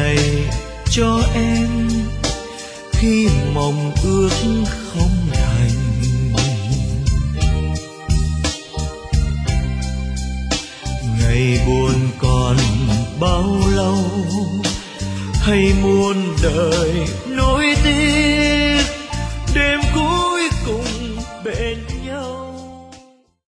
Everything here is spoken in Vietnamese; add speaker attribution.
Speaker 1: này cho em khi mong ước không thành. Ngày buồn còn bao lâu, hay muôn đời nỗi tiếc